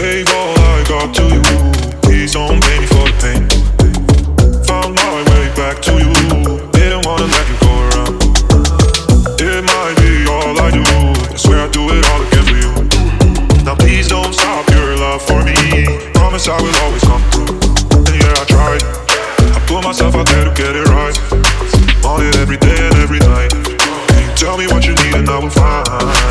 Gave all I got to you. Please don't pay me for the pain. Found my way back to you. Didn't wanna let you go around. It might be all I do. I swear I'd do it all again for you. Now please don't stop your love for me. Promise I will always come through. And yeah, I tried. I put myself out there to get it right. On it every day and every night. And you tell me what you need and I will find.